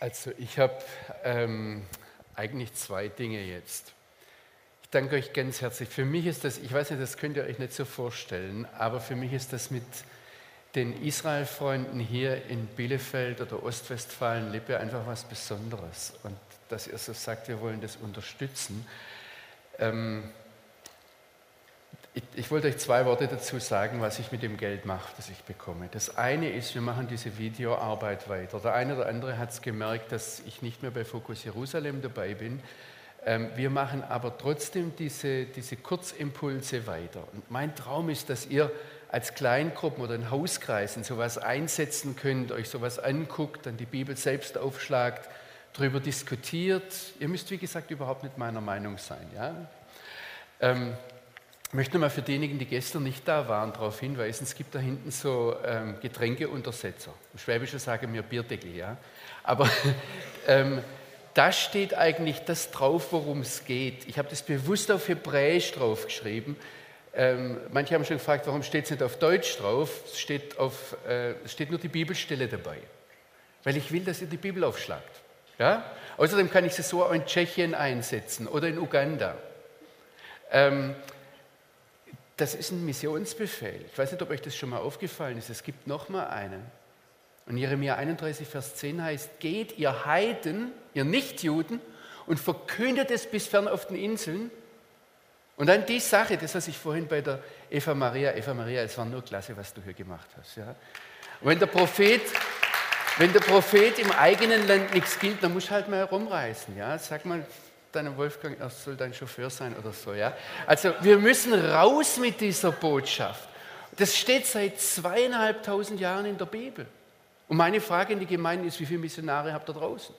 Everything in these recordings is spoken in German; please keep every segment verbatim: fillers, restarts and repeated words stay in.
Also ich habe ähm, eigentlich zwei Dinge jetzt. Ich danke euch ganz herzlich. Für mich ist das, ich weiß nicht, das könnt ihr euch nicht so vorstellen, aber für mich ist das mit den Israel-Freunden hier in Bielefeld oder Ostwestfalen-Lippe einfach was Besonderes. Und dass ihr so sagt, wir wollen das unterstützen. Ähm, ich, ich wollte euch zwei Worte dazu sagen, was ich mit dem Geld mache, das ich bekomme. Das eine ist, wir machen diese Videoarbeit weiter. Der eine oder andere hat es gemerkt, dass ich nicht mehr bei Fokus Jerusalem dabei bin. Ähm, wir machen aber trotzdem diese, diese Kurzimpulse weiter. Und mein Traum ist, dass ihr als Kleingruppen oder in Hauskreisen sowas einsetzen könnt, euch sowas anguckt, dann die Bibel selbst aufschlagt, darüber diskutiert. Ihr müsst, wie gesagt, überhaupt nicht meiner Meinung sein. Ja? Ähm, ich möchte nochmal für diejenigen, die gestern nicht da waren, darauf hinweisen, es gibt da hinten so ähm, Getränkeuntersetzer. Im Schwäbischen sagen wir Bierdeckel, ja. Aber ähm, da steht eigentlich das drauf, worum es geht. Ich habe das bewusst auf Hebräisch draufgeschrieben. Ähm, manche haben schon gefragt, warum steht es nicht auf Deutsch drauf? Es steht, auf, äh, es steht nur die Bibelstelle dabei. Weil ich will, dass ihr die Bibel aufschlagt. Ja? Außerdem kann ich sie so auch in Tschechien einsetzen oder in Uganda. Ähm, das ist ein Missionsbefehl. Ich weiß nicht, ob euch das schon mal aufgefallen ist. Es gibt noch mal einen. Und Jeremia einunddreißig, Vers zehn heißt, geht ihr Heiden, ihr Nichtjuden, und verkündet es bis fern auf den Inseln. Und dann die Sache, das, was ich vorhin bei der Eva Maria, Eva Maria, es war nur klasse, was du hier gemacht hast. Ja? Und wenn der Prophet, wenn der Prophet im eigenen Land nichts gilt, dann musst du halt mal herumreisen. Ja? Sag mal deinem Wolfgang, er soll dein Chauffeur sein oder so. Ja? Also wir müssen raus mit dieser Botschaft. Das steht seit zweieinhalbtausend Jahren in der Bibel. Und meine Frage in die Gemeinde ist, wie viele Missionare habt ihr draußen?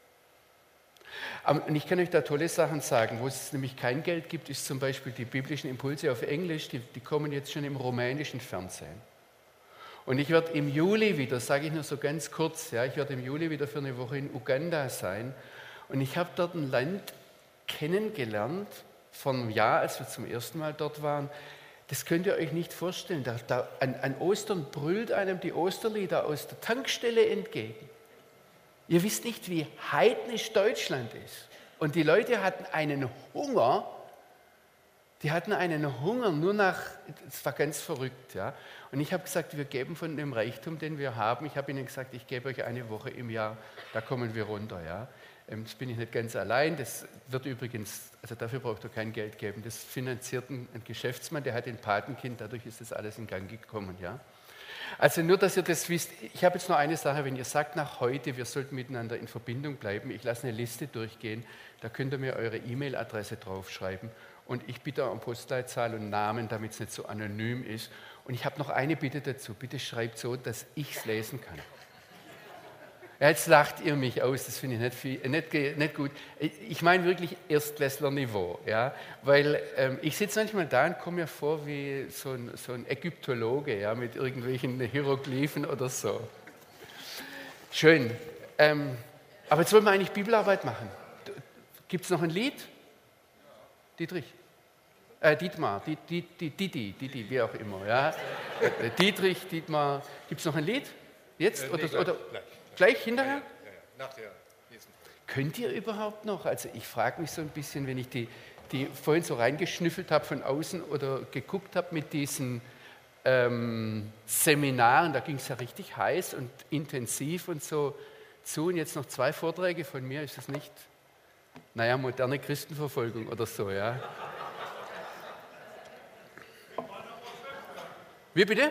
Und ich kann euch da tolle Sachen sagen. Wo es nämlich kein Geld gibt, ist zum Beispiel die biblischen Impulse auf Englisch, die, die kommen jetzt schon im rumänischen Fernsehen. Und ich werde im Juli wieder, sage ich nur so ganz kurz, ja, ich werde im Juli wieder für eine Woche in Uganda sein. Und ich habe dort ein Land kennengelernt, vor einem Jahr, als wir zum ersten Mal dort waren. Das könnt ihr euch nicht vorstellen. Da, da, an, an Ostern brüllt einem die Osterlieder aus der Tankstelle entgegen. Ihr wisst nicht, wie heidnisch Deutschland ist. Und die Leute hatten einen Hunger, die hatten einen Hunger nur nach, es war ganz verrückt. Ja. Und ich habe gesagt, wir geben von dem Reichtum, den wir haben, ich habe ihnen gesagt, ich gebe euch eine Woche im Jahr, da kommen wir runter. Ja. Das bin ich nicht ganz allein, das wird übrigens, also dafür braucht ihr kein Geld geben, das finanziert ein, ein Geschäftsmann, der hat ein Patenkind, dadurch ist das alles in Gang gekommen. Ja. Also nur, dass ihr das wisst, ich habe jetzt noch eine Sache, wenn ihr sagt nach heute, wir sollten miteinander in Verbindung bleiben, ich lasse eine Liste durchgehen, da könnt ihr mir eure E-Mail-Adresse draufschreiben und ich bitte um Postleitzahl und Namen, damit es nicht so anonym ist. Und ich habe noch eine Bitte dazu, bitte schreibt so, dass ich es lesen kann. Ja, jetzt lacht ihr mich aus, das finde ich nicht, viel, nicht, nicht gut. Ich meine wirklich Erstklässler-Niveau, ja? Weil ähm, ich sitze manchmal da und komme mir vor wie so ein, so ein Ägyptologe, ja? Mit irgendwelchen Hieroglyphen oder so. Schön. Ähm, aber jetzt wollen wir eigentlich Bibelarbeit machen. Gibt es noch ein Lied? Dietrich? Äh, Dietmar, die, die, die, Didi, Didi, wie auch immer. Ja? Dietrich, Dietmar. Gibt es noch ein Lied? Jetzt? Äh, nee, oder, gleich, oder? Gleich. Gleich hinterher? Ja, ja, ja. Nach der nächsten. Könnt ihr überhaupt noch? Also ich frage mich so ein bisschen, wenn ich die, die vorhin so reingeschnüffelt habe von außen oder geguckt habe mit diesen ähm, Seminaren, da ging es ja richtig heiß und intensiv und so zu. Und jetzt noch zwei Vorträge von mir, ist das nicht, naja, moderne Christenverfolgung oder so, ja? Wie bitte?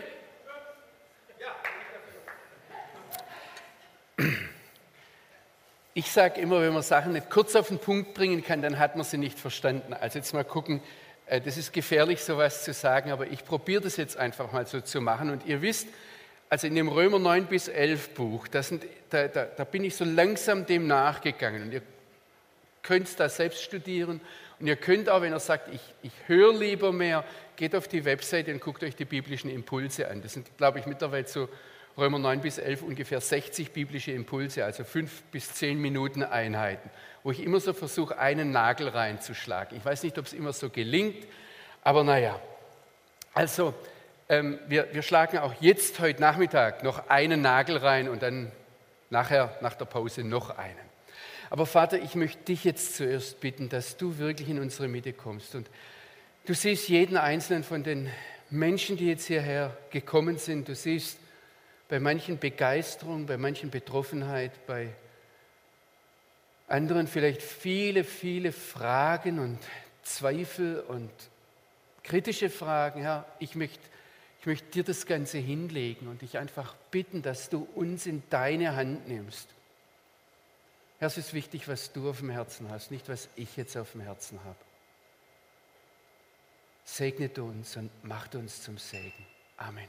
Ich sage immer, wenn man Sachen nicht kurz auf den Punkt bringen kann, dann hat man sie nicht verstanden. Also jetzt mal gucken, das ist gefährlich, sowas zu sagen, aber ich probiere das jetzt einfach mal so zu machen. Und ihr wisst, also in dem Römer neun bis elf Buch, das sind, da, da, da bin ich so langsam dem nachgegangen. Und ihr könnt das selbst studieren. Und ihr könnt auch, wenn ihr sagt, ich, ich höre lieber mehr, geht auf die Webseite und guckt euch die biblischen Impulse an. Das sind, glaube ich, mittlerweile so Römer neun bis elf ungefähr sechzig biblische Impulse, also fünf bis zehn Minuten Einheiten, wo ich immer so versuche, einen Nagel reinzuschlagen. Ich weiß nicht, ob es immer so gelingt, aber naja. Also, ähm, wir, wir schlagen auch jetzt heute Nachmittag noch einen Nagel rein und dann nachher, nach der Pause, noch einen. Aber Vater, ich möchte dich jetzt zuerst bitten, dass du wirklich in unsere Mitte kommst. Und du siehst jeden einzelnen von den Menschen, die jetzt hierher gekommen sind. Du siehst bei manchen Begeisterung, bei manchen Betroffenheit, bei anderen vielleicht viele, viele Fragen und Zweifel und kritische Fragen. Herr, ich möchte, ich möchte dir das Ganze hinlegen und dich einfach bitten, dass du uns in deine Hand nimmst. Herr, es ist wichtig, was du auf dem Herzen hast, nicht was ich jetzt auf dem Herzen habe. Segnet uns und macht uns zum Segen. Amen.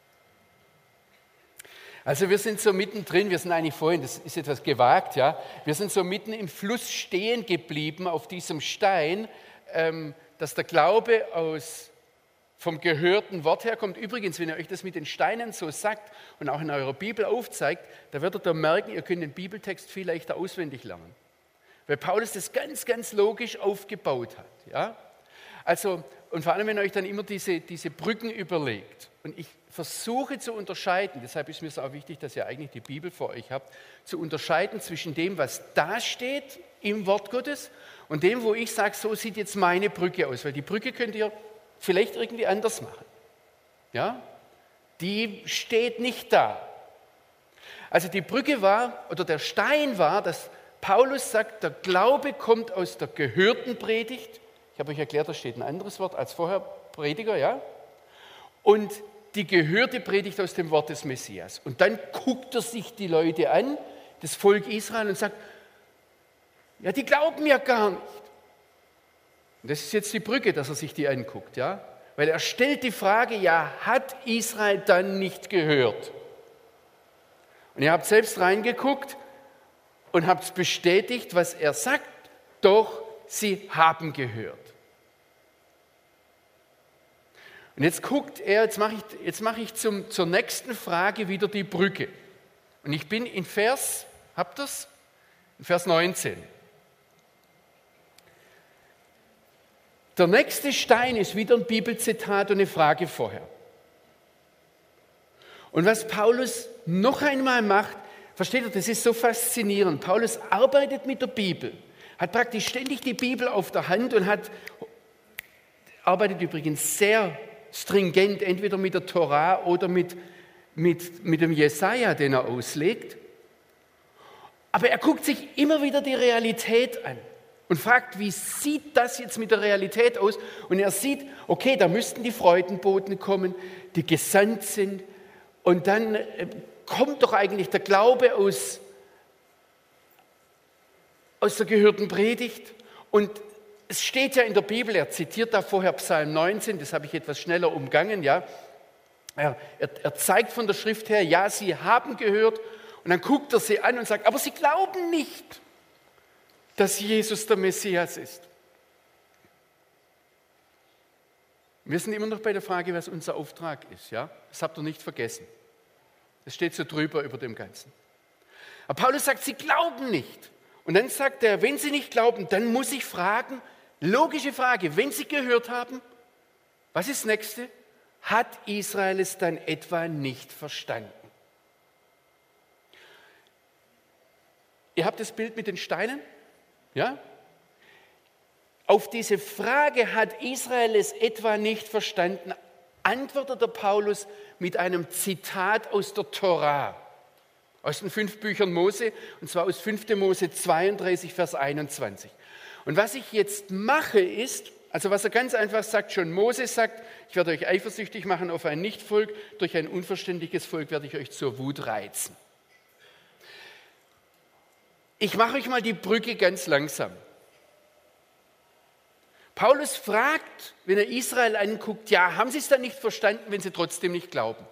Also wir sind so mittendrin, wir sind eigentlich vorhin, das ist etwas gewagt, ja, wir sind so mitten im Fluss stehen geblieben auf diesem Stein, ähm, dass der Glaube aus, vom gehörten Wort herkommt. Übrigens, wenn ihr euch das mit den Steinen so sagt und auch in eurer Bibel aufzeigt, da werdet ihr merken, ihr könnt den Bibeltext viel leichter auswendig lernen. Weil Paulus das ganz, ganz logisch aufgebaut hat. Ja? Also, und vor allem, wenn ihr euch dann immer diese, diese Brücken überlegt. Und ich versuche zu unterscheiden, deshalb ist mir so auch wichtig, dass ihr eigentlich die Bibel vor euch habt, zu unterscheiden zwischen dem, was da steht im Wort Gottes und dem, wo ich sage, so sieht jetzt meine Brücke aus. Weil die Brücke könnt ihr vielleicht irgendwie anders machen. Ja? Die steht nicht da. Also die Brücke war, oder der Stein war, dass Paulus sagt, der Glaube kommt aus der gehörten Predigt. Ich habe euch erklärt, da steht ein anderes Wort als vorher, Prediger, ja? Und die gehörte Predigt aus dem Wort des Messias. Und dann guckt er sich die Leute an, das Volk Israel, und sagt, ja, die glauben ja gar nicht. Und das ist jetzt die Brücke, dass er sich die anguckt, ja? Weil er stellt die Frage, ja, hat Israel dann nicht gehört? Und ihr habt selbst reingeguckt und habt bestätigt, was er sagt, doch sie haben gehört. Und jetzt guckt er, jetzt mache ich, jetzt mache ich zum, zur nächsten Frage wieder die Brücke. Und ich bin in Vers, habt ihr das? In Vers neunzehn. Der nächste Stein ist wieder ein Bibelzitat und eine Frage vorher. Und was Paulus noch einmal macht, versteht ihr, das ist so faszinierend. Paulus arbeitet mit der Bibel, hat praktisch ständig die Bibel auf der Hand und hat, arbeitet übrigens sehr stringent, entweder mit der Torah oder mit, mit, mit dem Jesaja, den er auslegt. Aber er guckt sich immer wieder die Realität an und fragt, wie sieht das jetzt mit der Realität aus? Und er sieht, okay, da müssten die Freudenboten kommen, die gesandt sind. Und dann äh, kommt doch eigentlich der Glaube aus, aus der gehörten Predigt. Und es steht ja in der Bibel, er zitiert da vorher Psalm neunzehn, das habe ich etwas schneller umgangen, ja. Er, er, er zeigt von der Schrift her, ja, sie haben gehört. Und dann guckt er sie an und sagt, aber sie glauben nicht, dass Jesus der Messias ist. Wir sind immer noch bei der Frage, was unser Auftrag ist. Ja? Das habt ihr nicht vergessen. Das steht so drüber über dem Ganzen. Aber Paulus sagt, sie glauben nicht. Und dann sagt er, wenn sie nicht glauben, dann muss ich fragen, logische Frage, wenn sie gehört haben, was ist das Nächste? Hat Israel es dann etwa nicht verstanden? Ihr habt das Bild mit den Steinen? Ja? Auf diese Frage, hat Israel es etwa nicht verstanden, antwortet der Paulus mit einem Zitat aus der Torah, aus den fünf Büchern Mose, und zwar aus fünfter Mose zweiunddreißig, Vers einundzwanzig. Und was ich jetzt mache ist, also was er ganz einfach sagt, schon Mose sagt, ich werde euch eifersüchtig machen auf ein Nichtvolk, durch ein unverständiges Volk werde ich euch zur Wut reizen. Ich mache euch mal die Brücke ganz langsam. Paulus fragt, wenn er Israel anguckt, ja, haben sie es dann nicht verstanden, wenn sie trotzdem nicht glauben?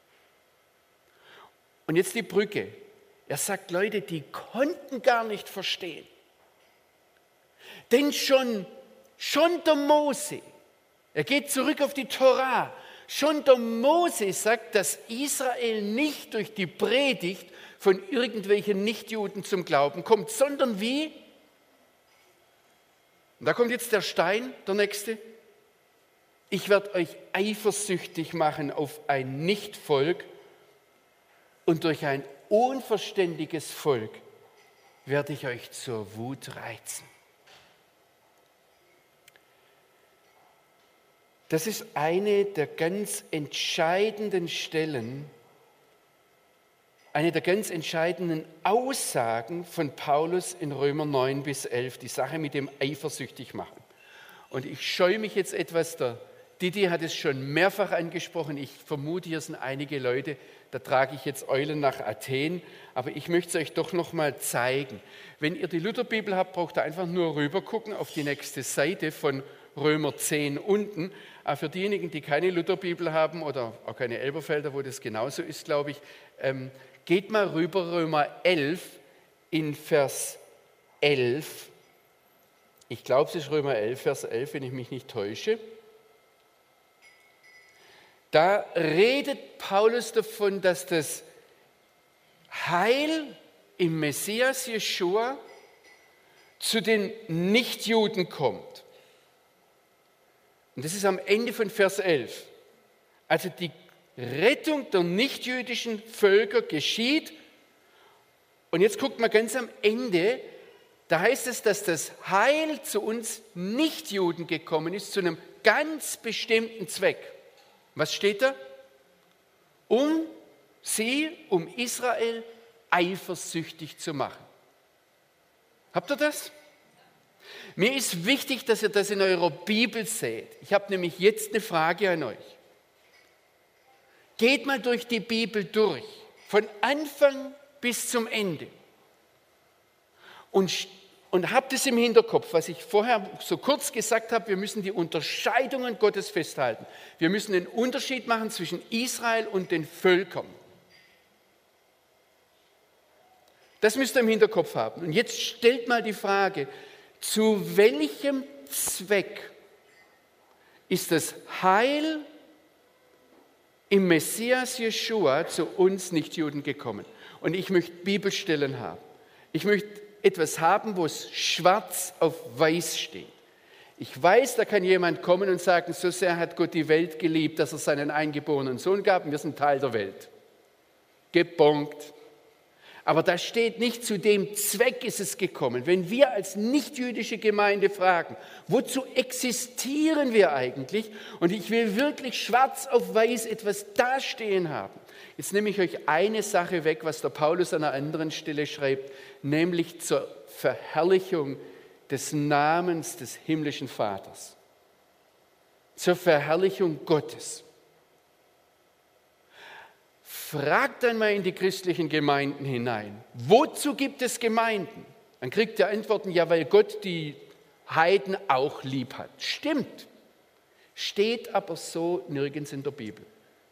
Und jetzt die Brücke. Er sagt, Leute, die konnten gar nicht verstehen. Denn schon, schon der Mose, er geht zurück auf die Torah, schon der Mose sagt, dass Israel nicht durch die Predigt von irgendwelchen Nichtjuden zum Glauben kommt, sondern wie? Und da kommt jetzt der Stein, der nächste. Ich werde euch eifersüchtig machen auf ein Nichtvolk und durch ein unverständiges Volk werde ich euch zur Wut reizen. Das ist eine der ganz entscheidenden Stellen, eine der ganz entscheidenden Aussagen von Paulus in Römer neun bis elf, die Sache mit dem eifersüchtig machen. Und ich scheue mich jetzt etwas, der Didi hat es schon mehrfach angesprochen, ich vermute, hier sind einige Leute, da trage ich jetzt Eulen nach Athen, aber ich möchte es euch doch noch mal zeigen. Wenn ihr die Lutherbibel habt, braucht ihr einfach nur rüber gucken auf die nächste Seite von Römer zehn unten. Aber für diejenigen, die keine Lutherbibel haben oder auch keine Elberfelder, wo das genauso ist, glaube ich, ähm, geht mal rüber, Römer elf in Vers elf. Ich glaube, es ist Römer elf, Vers elf, wenn ich mich nicht täusche. Da redet Paulus davon, dass das Heil im Messias Jeschua zu den Nichtjuden kommt. Und das ist am Ende von Vers elf. Also die Rettung der nichtjüdischen Völker geschieht. Und jetzt guckt mal ganz am Ende, da heißt es, dass das Heil zu uns Nichtjuden gekommen ist, zu einem ganz bestimmten Zweck. Was steht da? Um sie, um Israel eifersüchtig zu machen. Habt ihr das? Mir ist wichtig, dass ihr das in eurer Bibel seht. Ich habe nämlich jetzt eine Frage an euch. Geht mal durch die Bibel durch, von Anfang bis zum Ende. Und, und habt es im Hinterkopf, was ich vorher so kurz gesagt habe, wir müssen die Unterscheidungen Gottes festhalten. Wir müssen den Unterschied machen zwischen Israel und den Völkern. Das müsst ihr im Hinterkopf haben. Und jetzt stellt mal die Frage, zu welchem Zweck ist das Heil im Messias Jeschua zu uns Nichtjuden gekommen? Und ich möchte Bibelstellen haben. Ich möchte etwas haben, wo es schwarz auf weiß steht. Ich weiß, da kann jemand kommen und sagen, so sehr hat Gott die Welt geliebt, dass er seinen eingeborenen Sohn gab und wir sind Teil der Welt. Gebongt. Aber da steht nicht, zu dem Zweck ist es gekommen. Wenn wir als nichtjüdische Gemeinde fragen, wozu existieren wir eigentlich? Und ich will wirklich schwarz auf weiß etwas dastehen haben. Jetzt nehme ich euch eine Sache weg, was der Paulus an einer anderen Stelle schreibt, nämlich zur Verherrlichung des Namens des himmlischen Vaters. Zur Verherrlichung Gottes. Fragt dann mal in die christlichen Gemeinden hinein, wozu gibt es Gemeinden? Dann kriegt ihr Antworten, ja, weil Gott die Heiden auch lieb hat. Stimmt, steht aber so nirgends in der Bibel.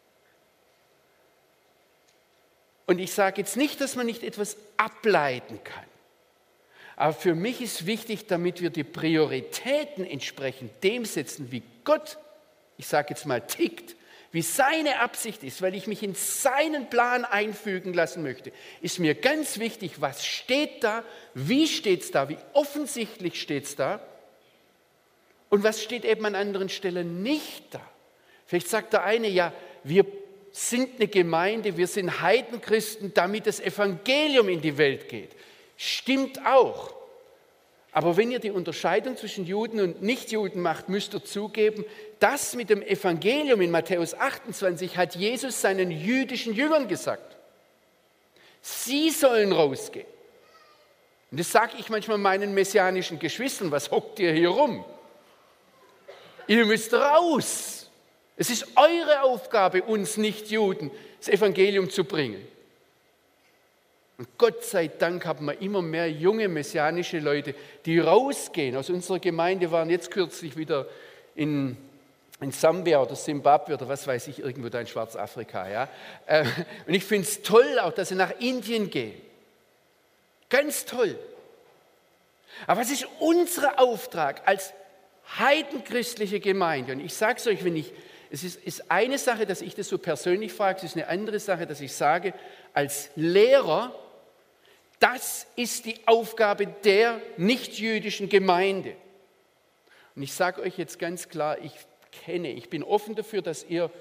Und ich sage jetzt nicht, dass man nicht etwas ableiten kann. Aber für mich ist wichtig, damit wir die Prioritäten entsprechend dem setzen, wie Gott, ich sage jetzt mal, tickt, wie seine Absicht ist, weil ich mich in seinen Plan einfügen lassen möchte, ist mir ganz wichtig, was steht da, wie steht es da, wie offensichtlich steht es da und was steht eben an anderen Stellen nicht da. Vielleicht sagt der eine, ja, wir sind eine Gemeinde, wir sind Heidenchristen, damit das Evangelium in die Welt geht. Stimmt auch. Aber wenn ihr die Unterscheidung zwischen Juden und Nichtjuden macht, müsst ihr zugeben, das mit dem Evangelium in Matthäus achtundzwanzig hat Jesus seinen jüdischen Jüngern gesagt. Sie sollen rausgehen. Und das sage ich manchmal meinen messianischen Geschwistern, was hockt ihr hier rum? Ihr müsst raus. Es ist eure Aufgabe, uns Nichtjuden das Evangelium zu bringen. Und Gott sei Dank haben wir immer mehr junge messianische Leute, die rausgehen. Aus unserer Gemeinde waren jetzt kürzlich wieder in, in Sambia oder Simbabwe oder was weiß ich, irgendwo da in Schwarzafrika. Ja? Und ich finde es toll auch, dass sie nach Indien gehen. Ganz toll. Aber was ist unser Auftrag als heidenchristliche Gemeinde? Und ich sage es euch, wenn ich, es ist, ist eine Sache, dass ich das so persönlich frage, es ist eine andere Sache, dass ich sage, als Lehrer, das ist die Aufgabe der nichtjüdischen Gemeinde. Und ich sage euch jetzt ganz klar, ich kenne, ich bin offen dafür, dass ihr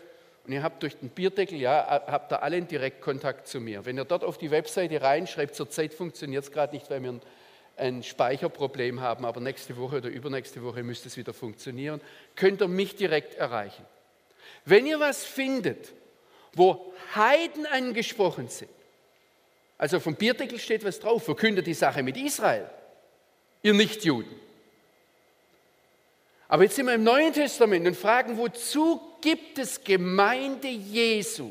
Und ihr habt durch den Bierdeckel, ja, habt ihr alle einen Direktkontakt zu mir. Wenn ihr dort auf die Webseite reinschreibt, zurzeit funktioniert es gerade nicht, weil wir ein, ein Speicherproblem haben, aber nächste Woche oder übernächste Woche müsste es wieder funktionieren, könnt ihr mich direkt erreichen. Wenn ihr was findet, wo Heiden angesprochen sind, also vom Bierdeckel steht was drauf, verkündet die Sache mit Israel, ihr Nichtjuden. Aber jetzt sind wir im Neuen Testament und fragen, wozu gibt es Gemeinde Jesu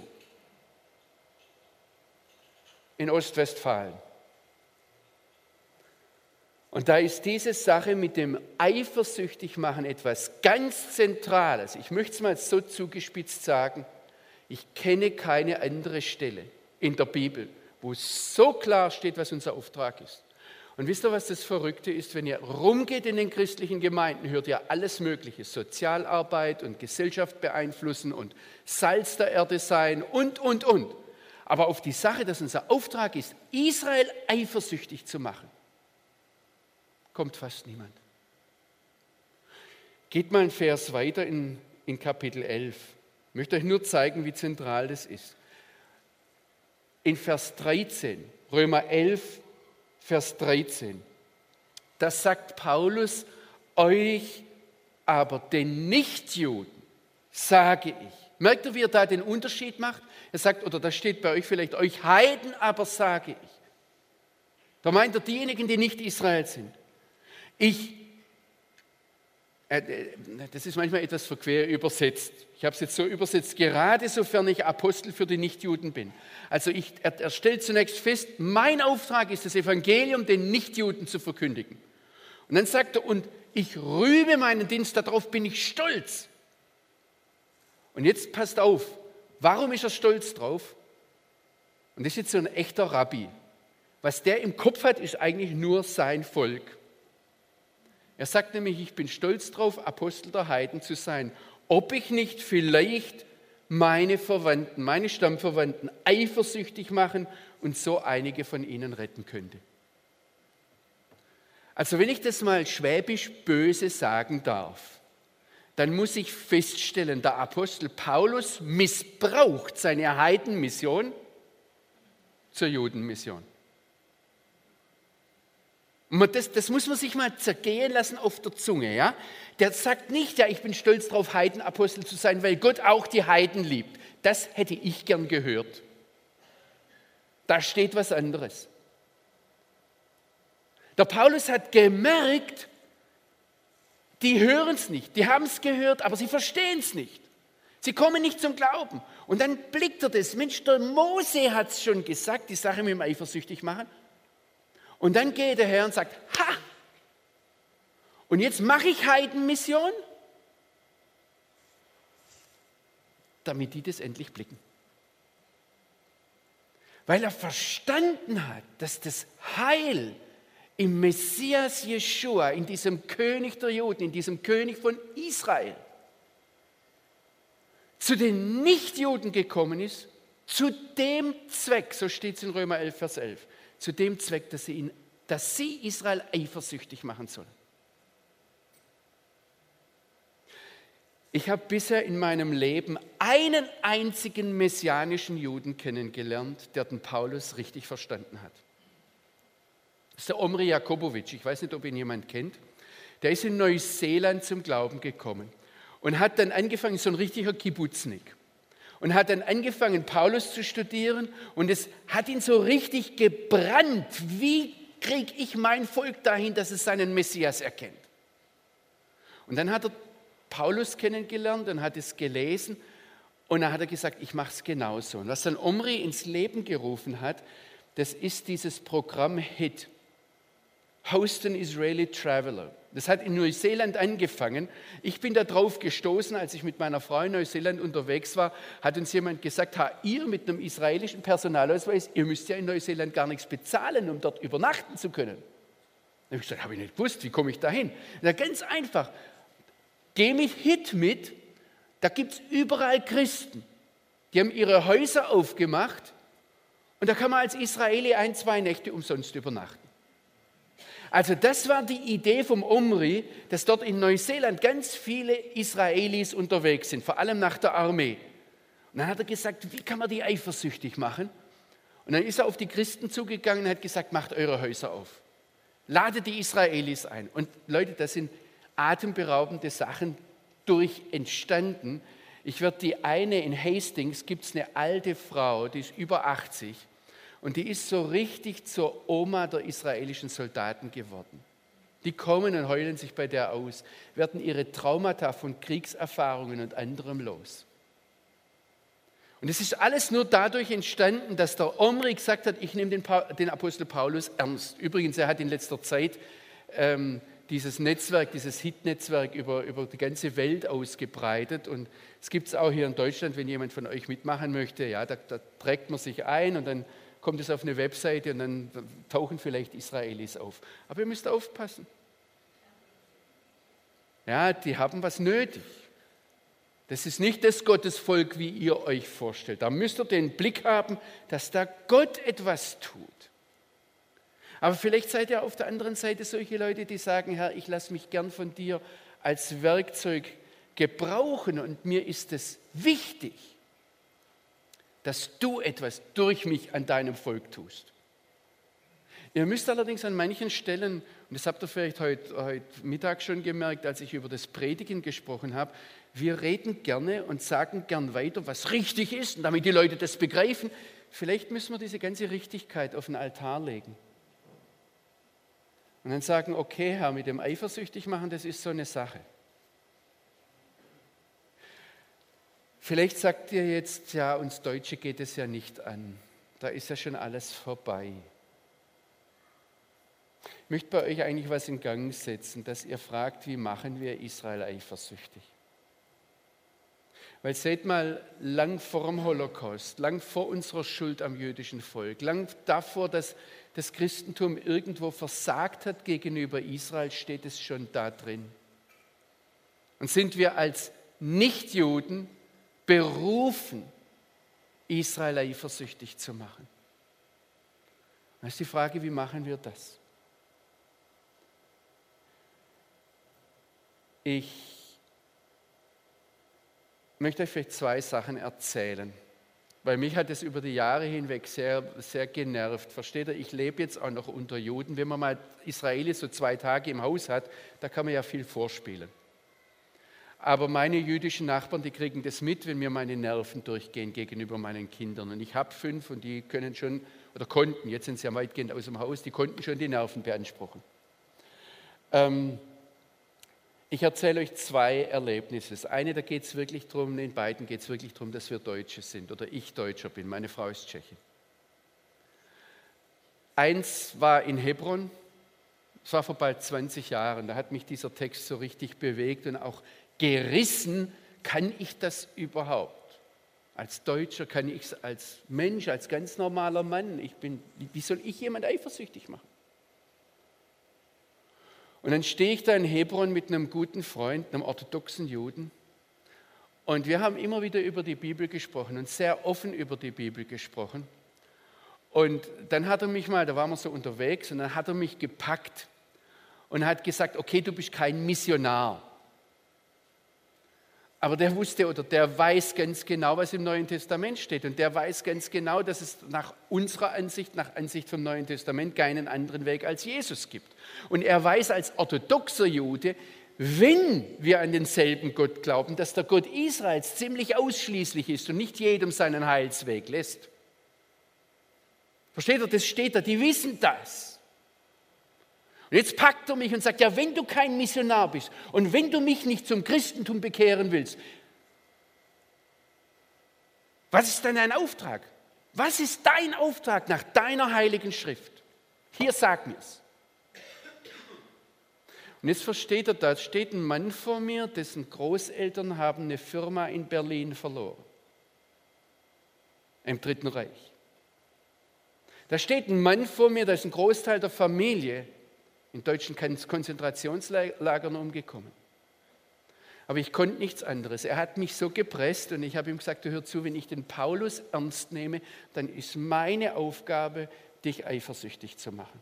in Ostwestfalen? Und da ist diese Sache mit dem Eifersüchtigmachen etwas ganz Zentrales. Ich möchte es mal so zugespitzt sagen, ich kenne keine andere Stelle in der Bibel, wo es so klar steht, was unser Auftrag ist. Und wisst ihr, was das Verrückte ist? Wenn ihr rumgeht in den christlichen Gemeinden, hört ihr alles Mögliche. Sozialarbeit und Gesellschaft beeinflussen und Salz der Erde sein und, und, und. Aber auf die Sache, dass unser Auftrag ist, Israel eifersüchtig zu machen, kommt fast niemand. Geht mal einen Vers weiter in, in Kapitel elf. Ich möchte euch nur zeigen, wie zentral das ist. In Vers dreizehn, Römer elf, Vers dreizehn, da sagt Paulus, euch aber den Nichtjuden sage ich. Merkt ihr, wie er da den Unterschied macht? Er sagt, oder da steht bei euch vielleicht, euch Heiden aber sage ich. Da meint er diejenigen, die nicht Israel sind. Ich, äh, das ist manchmal etwas verquer übersetzt. Ich habe es jetzt so übersetzt, gerade sofern ich Apostel für die Nichtjuden bin. Also ich, er, er stellt zunächst fest, mein Auftrag ist, das Evangelium den Nichtjuden zu verkündigen. Und dann sagt er, und ich rühme meinen Dienst, darauf bin ich stolz. Und jetzt passt auf, warum ist er stolz drauf? Und das ist jetzt so ein echter Rabbi. Was der im Kopf hat, ist eigentlich nur sein Volk. Er sagt nämlich, ich bin stolz drauf, Apostel der Heiden zu sein, ob ich nicht vielleicht meine Verwandten, meine Stammverwandten eifersüchtig machen und so einige von ihnen retten könnte. Also wenn ich das mal schwäbisch böse sagen darf, dann muss ich feststellen, der Apostel Paulus missbraucht seine Heidenmission zur Judenmission. Das, das muss man sich mal zergehen lassen auf der Zunge. Ja? Der sagt nicht, ja, ich bin stolz darauf, Heidenapostel zu sein, weil Gott auch die Heiden liebt. Das hätte ich gern gehört. Da steht was anderes. Der Paulus hat gemerkt, die hören es nicht, die haben es gehört, aber sie verstehen es nicht. Sie kommen nicht zum Glauben. Und dann blickt er das, Mensch, der Mose hat es schon gesagt, die Sache mit dem eifersüchtig machen. Und dann geht der Herr und sagt, ha, und jetzt mache ich Heidenmission, damit die das endlich blicken. Weil er verstanden hat, dass das Heil im Messias Jeschua, in diesem König der Juden, in diesem König von Israel, zu den Nichtjuden gekommen ist, zu dem Zweck, so steht es in Römer elf, Vers elf, zu dem Zweck, dass sie, ihn, dass sie Israel eifersüchtig machen sollen. Ich habe bisher in meinem Leben einen einzigen messianischen Juden kennengelernt, der den Paulus richtig verstanden hat. Das ist der Omri Jakobowitsch. Ich weiß nicht, ob ihn jemand kennt. Der ist in Neuseeland zum Glauben gekommen und hat dann angefangen, so ein richtiger Kibbutznik. Und hat dann angefangen, Paulus zu studieren und es hat ihn so richtig gebrannt. Wie kriege ich mein Volk dahin, dass es seinen Messias erkennt? Und dann hat er Paulus kennengelernt und hat es gelesen und dann hat er gesagt, ich mache es genauso. Und was dann Omri ins Leben gerufen hat, das ist dieses Programm H I T, Houston Israeli Traveler. Das hat in Neuseeland angefangen. Ich bin da drauf gestoßen, als ich mit meiner Frau in Neuseeland unterwegs war, hat uns jemand gesagt, ha, ihr mit einem israelischen Personalausweis, ihr müsst ja in Neuseeland gar nichts bezahlen, um dort übernachten zu können. Da habe ich gesagt, habe ich nicht gewusst, wie komme ich da hin? Na, ganz einfach, geh mit H I T mit, da gibt es überall Christen. Die haben ihre Häuser aufgemacht und da kann man als Israeli ein, zwei Nächte umsonst übernachten. Also das war die Idee vom Omri, dass dort in Neuseeland ganz viele Israelis unterwegs sind, vor allem nach der Armee. Und dann hat er gesagt, wie kann man die eifersüchtig machen? Und dann ist er auf die Christen zugegangen und hat gesagt, macht eure Häuser auf. Ladet die Israelis ein. Und Leute, das sind atemberaubende Sachen durch entstanden. Ich werde die eine in Hastings, gibt es eine alte Frau, die ist über achtzig und die ist so richtig zur Oma der israelischen Soldaten geworden. Die kommen und heulen sich bei der aus, werden ihre Traumata von Kriegserfahrungen und anderem los. Und es ist alles nur dadurch entstanden, dass der Omri gesagt hat, ich nehme den, pa- den Apostel Paulus ernst. Übrigens, er hat in letzter Zeit ähm, dieses Netzwerk, dieses Hit-Netzwerk über, über die ganze Welt ausgebreitet. Und es gibt es auch hier in Deutschland, wenn jemand von euch mitmachen möchte, ja, da, da trägt man sich ein und dann kommt es auf eine Webseite und dann tauchen vielleicht Israelis auf. Aber ihr müsst aufpassen. Ja, die haben was nötig. Das ist nicht das Gottesvolk, wie ihr euch vorstellt. Da müsst ihr den Blick haben, dass da Gott etwas tut. Aber vielleicht seid ihr auf der anderen Seite solche Leute, die sagen, Herr, ich lasse mich gern von dir als Werkzeug gebrauchen und mir ist es wichtig, dass du etwas durch mich an deinem Volk tust. Ihr müsst allerdings an manchen Stellen, und das habt ihr vielleicht heute, heute Mittag schon gemerkt, als ich über das Predigen gesprochen habe, wir reden gerne und sagen gern weiter, was richtig ist, und damit die Leute das begreifen. Vielleicht müssen wir diese ganze Richtigkeit auf den Altar legen. Und dann sagen, okay, Herr, mit dem eifersüchtig machen, das ist so eine Sache. Vielleicht sagt ihr jetzt, ja, uns Deutsche geht es ja nicht an. Da ist ja schon alles vorbei. Ich möchte bei euch eigentlich was in Gang setzen, dass ihr fragt, wie machen wir Israel eifersüchtig? Weil seht mal, lang vor dem Holocaust, lang vor unserer Schuld am jüdischen Volk, lang davor, dass das Christentum irgendwo versagt hat gegenüber Israel, steht es schon da drin. Und sind wir als Nichtjuden berufen, Israel eifersüchtig zu machen? Das ist die Frage, wie machen wir das? Ich möchte euch vielleicht zwei Sachen erzählen, weil mich hat es über die Jahre hinweg sehr, sehr genervt. Versteht ihr, ich lebe jetzt auch noch unter Juden. Wenn man mal Israelis so zwei Tage im Haus hat, da kann man ja viel vorspielen. Aber meine jüdischen Nachbarn, die kriegen das mit, wenn mir meine Nerven durchgehen gegenüber meinen Kindern. Und ich habe fünf und die können schon, oder konnten, jetzt sind sie ja weitgehend aus dem Haus, die konnten schon die Nerven beanspruchen. Ähm, Ich erzähle euch zwei Erlebnisse. Das eine, da geht es wirklich darum, in beiden geht es wirklich darum, dass wir Deutsche sind oder ich Deutscher bin. Meine Frau ist Tschechin. Eins war in Hebron, das war vor bald zwanzig Jahren. Da hat mich dieser Text so richtig bewegt und auch gerissen. Kann ich das überhaupt? Als Deutscher kann ich es als Mensch, als ganz normaler Mann. Ich bin, wie soll ich jemand eifersüchtig machen? Und dann stehe ich da in Hebron mit einem guten Freund, einem orthodoxen Juden. Und wir haben immer wieder über die Bibel gesprochen und sehr offen über die Bibel gesprochen. Und dann hat er mich mal, da waren wir so unterwegs, und dann hat er mich gepackt und hat gesagt, okay, du bist kein Missionar. Aber der wusste oder der weiß ganz genau, was im Neuen Testament steht. Und der weiß ganz genau, dass es nach unserer Ansicht, nach Ansicht vom Neuen Testament, keinen anderen Weg als Jesus gibt. Und er weiß als orthodoxer Jude, wenn wir an denselben Gott glauben, dass der Gott Israels ziemlich ausschließlich ist und nicht jedem seinen Heilsweg lässt. Versteht ihr, das steht da, die wissen das. Und jetzt packt er mich und sagt, ja, wenn du kein Missionar bist und wenn du mich nicht zum Christentum bekehren willst, was ist denn dein Auftrag? Was ist dein Auftrag nach deiner heiligen Schrift? Hier, sag mir's. Und jetzt versteht er, da steht ein Mann vor mir, dessen Großeltern haben eine Firma in Berlin verloren. Im Dritten Reich. Da steht ein Mann vor mir, da ist ein Großteil der Familie in deutschen Konzentrationslagern umgekommen. Aber ich konnte nichts anderes. Er hat mich so gepresst und ich habe ihm gesagt, du hör zu, wenn ich den Paulus ernst nehme, dann ist meine Aufgabe, dich eifersüchtig zu machen.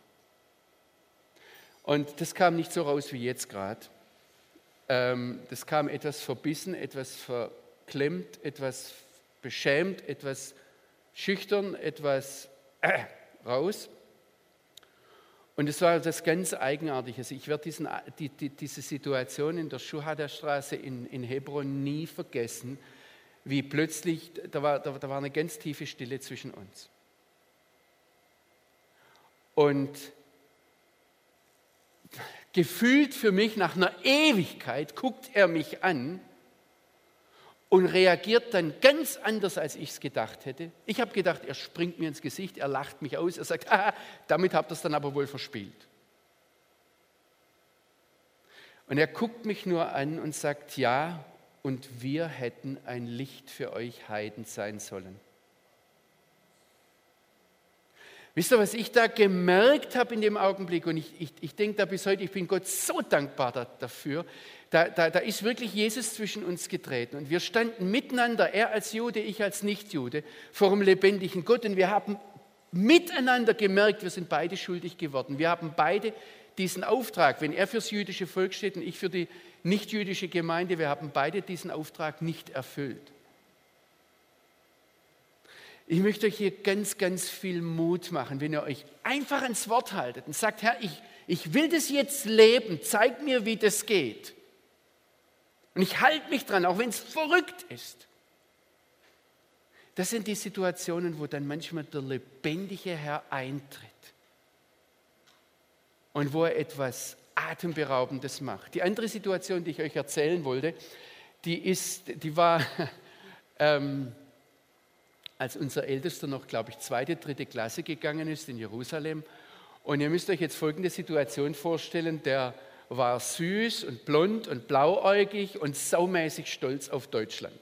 Und das kam nicht so raus wie jetzt gerade. Ähm, das kam etwas verbissen, etwas verklemmt, etwas beschämt, etwas schüchtern, etwas äh, raus. Und es war das ganz Eigenartige. Also ich werde diesen, die, die, diese Situation in der Schuhada-Straße in, in Hebron nie vergessen, wie plötzlich, da war, da, da war eine ganz tiefe Stille zwischen uns. Und gefühlt für mich nach einer Ewigkeit guckt er mich an und reagiert dann ganz anders, als ich es gedacht hätte. Ich habe gedacht, er springt mir ins Gesicht, er lacht mich aus, er sagt, ah, damit habt ihr es dann aber wohl verspielt. Und er guckt mich nur an und sagt, ja, und wir hätten ein Licht für euch Heiden sein sollen. Wisst ihr, was ich da gemerkt habe in dem Augenblick? Und ich, ich, ich denke da bis heute, ich bin Gott so dankbar da, dafür. Da, da, da ist wirklich Jesus zwischen uns getreten. Und wir standen miteinander, er als Jude, ich als Nichtjude, vor dem lebendigen Gott. Und wir haben miteinander gemerkt, wir sind beide schuldig geworden. Wir haben beide diesen Auftrag, wenn er fürs jüdische Volk steht und ich für die nichtjüdische Gemeinde, wir haben beide diesen Auftrag nicht erfüllt. Ich möchte euch hier ganz, ganz viel Mut machen, wenn ihr euch einfach ans Wort haltet und sagt, Herr, ich, ich will das jetzt leben, zeig mir, wie das geht. Und ich halte mich dran, auch wenn es verrückt ist. Das sind die Situationen, wo dann manchmal der lebendige Herr eintritt und wo er etwas Atemberaubendes macht. Die andere Situation, die ich euch erzählen wollte, die, ist, die war... Ähm, als unser Ältester noch, glaube ich, zweite, dritte Klasse gegangen ist in Jerusalem. Und ihr müsst euch jetzt folgende Situation vorstellen, der war süß und blond und blauäugig und saumäßig stolz auf Deutschland.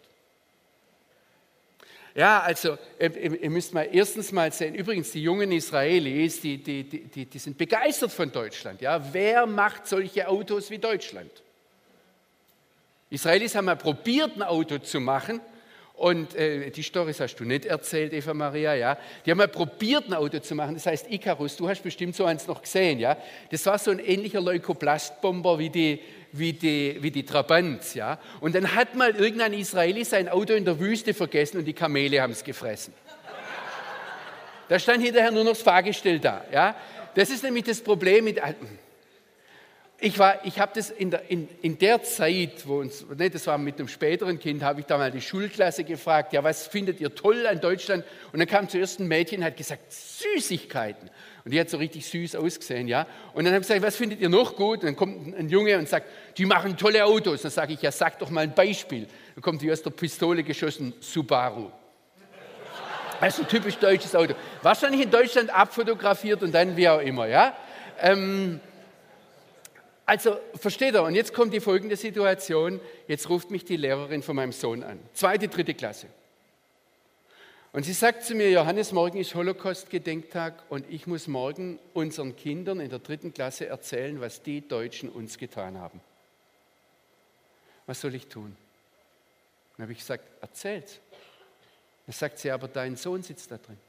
Ja, also ihr müsst mal erstens mal sehen, übrigens die jungen Israelis, die, die, die, die sind begeistert von Deutschland. Ja, wer macht solche Autos wie Deutschland? Israelis haben mal probiert, ein Auto zu machen. Und äh, die Storys hast du nicht erzählt, Eva Maria, ja. Die haben mal probiert, ein Auto zu machen, das heißt Icarus, du hast bestimmt so eins noch gesehen, ja. Das war so ein ähnlicher Leukoplastbomber wie die, wie die, wie die Trabant, ja. Und dann hat mal irgendein Israeli sein Auto in der Wüste vergessen und die Kamele haben es gefressen. Da stand hinterher nur noch das Fahrgestell da, ja. Das ist nämlich das Problem mit... Ich, war, ich habe das in der, in, in der Zeit, wo uns, nee, das war mit einem späteren Kind, habe ich da mal die Schulklasse gefragt, ja, was findet ihr toll an Deutschland? Und dann kam zuerst ein Mädchen und hat gesagt, Süßigkeiten. Und die hat so richtig süß ausgesehen, ja. Und dann habe ich gesagt, was findet ihr noch gut? Und dann kommt ein Junge und sagt, die machen tolle Autos. Dann sage ich, ja, sag doch mal ein Beispiel. Dann kommt die aus der Pistole geschossen, Subaru. Das ist ein typisch deutsches Auto. Wahrscheinlich in Deutschland abfotografiert und dann wie auch immer, ja. Ähm, Also, versteht ihr? Und jetzt kommt die folgende Situation. Jetzt ruft mich die Lehrerin von meinem Sohn an. Zweite, dritte Klasse. Und sie sagt zu mir, Johannes, morgen ist Holocaust-Gedenktag und ich muss morgen unseren Kindern in der dritten Klasse erzählen, was die Deutschen uns getan haben. Was soll ich tun? Dann habe ich gesagt, erzähl's. Dann sagt sie, aber dein Sohn sitzt da drin.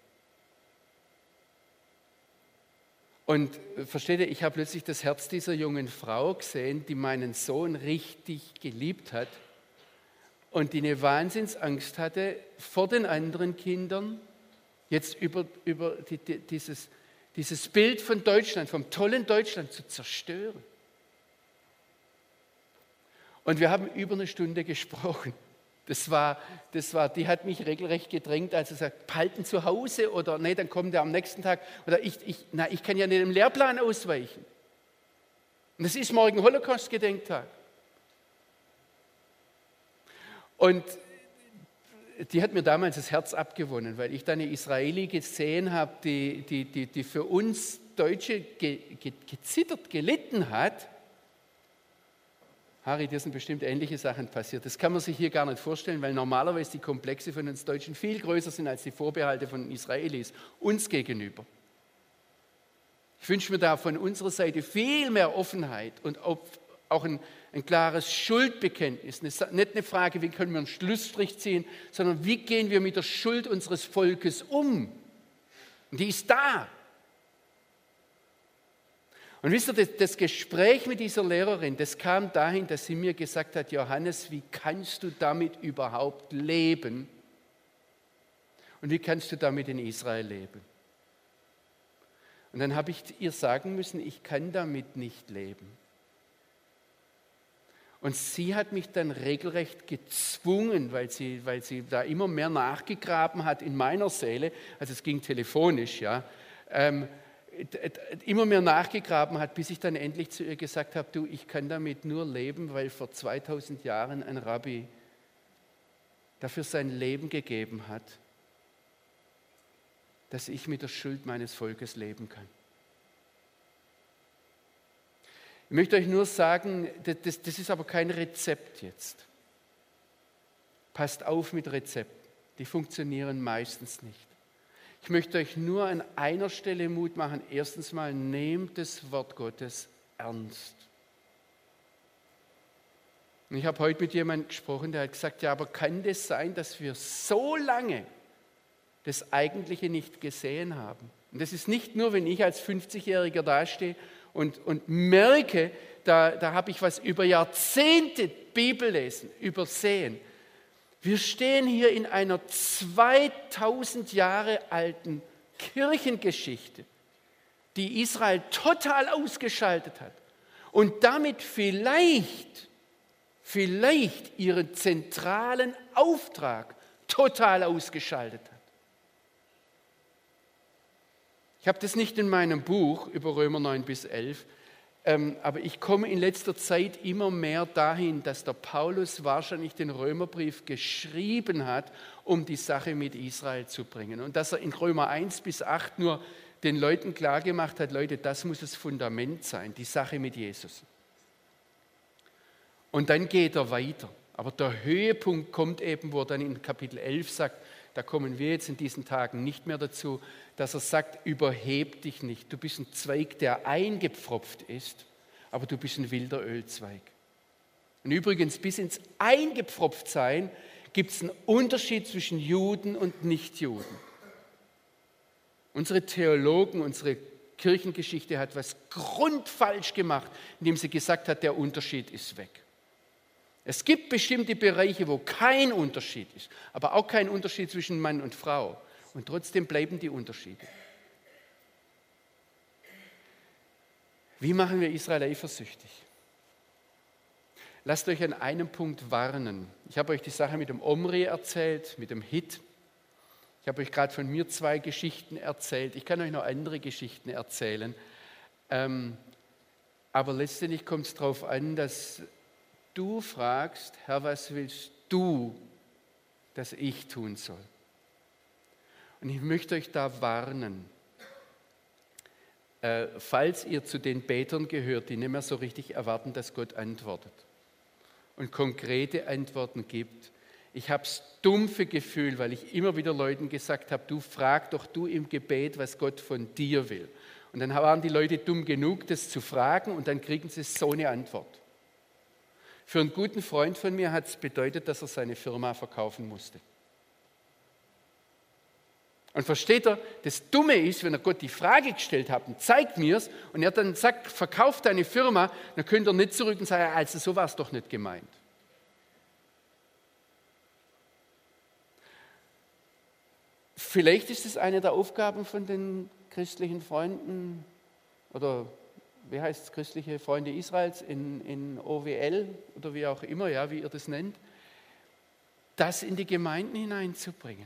Und versteht ihr, ich habe plötzlich das Herz dieser jungen Frau gesehen, die meinen Sohn richtig geliebt hat und die eine Wahnsinnsangst hatte, vor den anderen Kindern jetzt über, über die, die, dieses, dieses Bild von Deutschland, vom tollen Deutschland zu zerstören. Und wir haben über eine Stunde gesprochen. Das war, das war, die hat mich regelrecht gedrängt, als sie sagt, behalten zu Hause oder nee, dann kommt er am nächsten Tag. Oder ich, ich, na, ich kann ja nicht im Lehrplan ausweichen. Und es ist morgen Holocaust-Gedenktag. Und die hat mir damals das Herz abgewonnen, weil ich da eine Israeli gesehen habe, die, die, die, die für uns Deutsche ge, ge, gezittert, gelitten hat. Harry, dir sind bestimmt ähnliche Sachen passiert. Das kann man sich hier gar nicht vorstellen, weil normalerweise die Komplexe von uns Deutschen viel größer sind als die Vorbehalte von den Israelis, uns gegenüber. Ich wünsche mir da von unserer Seite viel mehr Offenheit und auch ein, ein klares Schuldbekenntnis. Nicht eine Frage, wie können wir einen Schlussstrich ziehen, sondern wie gehen wir mit der Schuld unseres Volkes um? Und die ist da. Und wisst ihr, das, das Gespräch mit dieser Lehrerin, das kam dahin, dass sie mir gesagt hat, Johannes, wie kannst du damit überhaupt leben, Und wie kannst du damit in Israel leben? Und dann habe ich ihr sagen müssen, ich kann damit nicht leben. Und sie hat mich dann regelrecht gezwungen, weil sie, weil sie da immer mehr nachgegraben hat in meiner Seele, also es ging telefonisch, ja, ähm, immer mehr nachgegraben hat, bis ich dann endlich zu ihr gesagt habe, du, ich kann damit nur leben, weil vor zweitausend Jahren ein Rabbi dafür sein Leben gegeben hat, dass ich mit der Schuld meines Volkes leben kann. Ich möchte euch nur sagen, das, das ist aber kein Rezept jetzt. Passt auf mit Rezepten, die funktionieren meistens nicht. Ich möchte euch nur an einer Stelle Mut machen. Erstens mal, nehmt das Wort Gottes ernst. Und ich habe heute mit jemandem gesprochen, der hat gesagt, ja, aber kann das sein, dass wir so lange das Eigentliche nicht gesehen haben? Und das ist nicht nur, wenn ich als fünfzigjähriger dastehe und, und merke, da, da habe ich was über Jahrzehnte Bibellesen übersehen. Wir stehen hier in einer zweitausend Jahre alten Kirchengeschichte, die Israel total ausgeschaltet hat und damit vielleicht, vielleicht ihren zentralen Auftrag total ausgeschaltet hat. Ich habe das nicht in meinem Buch über Römer neun bis elf, ähm, aber ich komme in letzter Zeit immer mehr dahin, dass der Paulus wahrscheinlich den Römerbrief geschrieben hat, um die Sache mit Israel zu bringen. Und dass er in Römer eins bis acht nur den Leuten klargemacht hat, Leute, das muss das Fundament sein, die Sache mit Jesus. Und dann geht er weiter. Aber der Höhepunkt kommt eben, wo er dann in Kapitel elf sagt, da kommen wir jetzt in diesen Tagen nicht mehr dazu, dass er sagt, überheb dich nicht. Du bist ein Zweig, der eingepfropft ist, aber du bist ein wilder Ölzweig. Und übrigens, bis ins Eingepfropftsein gibt es einen Unterschied zwischen Juden und Nichtjuden. Unsere Theologen, unsere Kirchengeschichte hat was grundfalsch gemacht, indem sie gesagt hat, der Unterschied ist weg. Es gibt bestimmte Bereiche, wo kein Unterschied ist, aber auch kein Unterschied zwischen Mann und Frau. Und trotzdem bleiben die Unterschiede. Wie machen wir Israel eifersüchtig? Lasst euch an einem Punkt warnen. Ich habe euch die Sache mit dem Omri erzählt, mit dem Hit. Ich habe euch gerade von mir zwei Geschichten erzählt. Ich kann euch noch andere Geschichten erzählen. Ähm, aber letztendlich kommt es darauf an, dass du fragst, Herr, was willst du, dass ich tun soll? Und ich möchte euch da warnen, äh, falls ihr zu den Betern gehört, die nicht mehr so richtig erwarten, dass Gott antwortet und konkrete Antworten gibt. Ich habe das dumpfe Gefühl, weil ich immer wieder Leuten gesagt habe, du frag doch du im Gebet, was Gott von dir will. Und dann waren die Leute dumm genug, das zu fragen und dann kriegen sie so eine Antwort. Für einen guten Freund von mir hat es bedeutet, dass er seine Firma verkaufen musste. Und versteht ihr, das Dumme ist, wenn er Gott die Frage gestellt hat und zeigt mir es und er dann sagt, verkauf deine Firma, dann könnt ihr nicht zurück und sagen, also so war es doch nicht gemeint. Vielleicht ist es eine der Aufgaben von den christlichen Freunden oder wie heißt es, christliche Freunde Israels in, in O W L oder wie auch immer, ja, wie ihr das nennt, das in die Gemeinden hineinzubringen.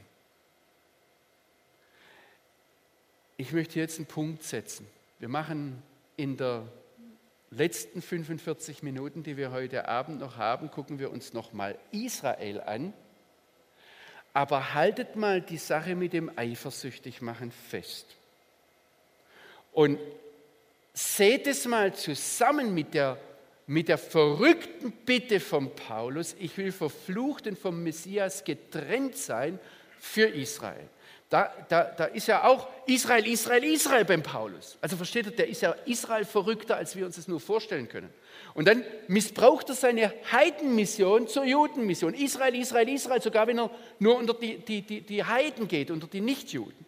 Ich möchte jetzt einen Punkt setzen. Wir machen in der letzten fünfundvierzig Minuten, die wir heute Abend noch haben, gucken wir uns nochmal Israel an. Aber haltet mal die Sache mit dem Eifersüchtigmachen fest. Und seht es mal zusammen mit der, mit der verrückten Bitte von Paulus, ich will verflucht und vom Messias getrennt sein für Israel. Da, da, da ist ja auch Israel, Israel, Israel beim Paulus. Also versteht ihr, der ist ja Israel verrückter, als wir uns das nur vorstellen können. Und dann missbraucht er seine Heidenmission zur Judenmission. Israel, Israel, Israel, sogar wenn er nur unter die, die, die, die Heiden geht, unter die Nichtjuden.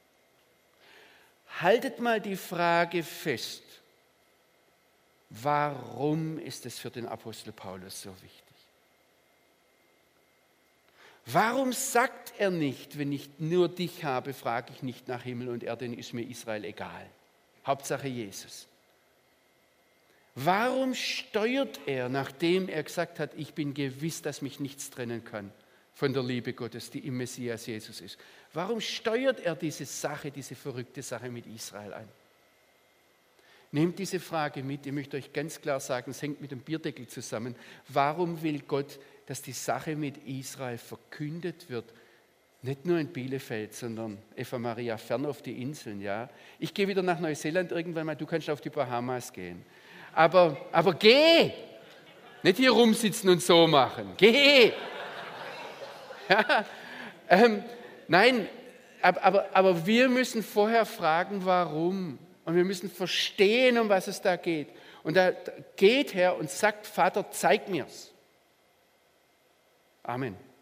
Haltet mal die Frage fest, warum ist es für den Apostel Paulus so wichtig? Warum sagt er nicht, wenn ich nur dich habe, frage ich nicht nach Himmel und Erde, ist mir Israel egal. Hauptsache Jesus. Warum steuert er, nachdem er gesagt hat, ich bin gewiss, dass mich nichts trennen kann von der Liebe Gottes, die im Messias Jesus ist? Warum steuert er diese Sache, diese verrückte Sache mit Israel ein? Nehmt diese Frage mit, ich möchte euch ganz klar sagen, es hängt mit dem Bierdeckel zusammen. Warum will Gott, dass die Sache mit Israel verkündet wird? Nicht nur in Bielefeld, sondern Eva Maria, fern auf die Inseln. Ja? Ich gehe wieder nach Neuseeland irgendwann mal, du kannst auf die Bahamas gehen. Aber, aber geh! Nicht hier rumsitzen und so machen. Geh! Ja, ähm, nein, aber, aber, aber wir müssen vorher fragen, warum. Und wir müssen verstehen, um was es da geht. Und da geht her und sagt, Vater, zeig mir's. Amen.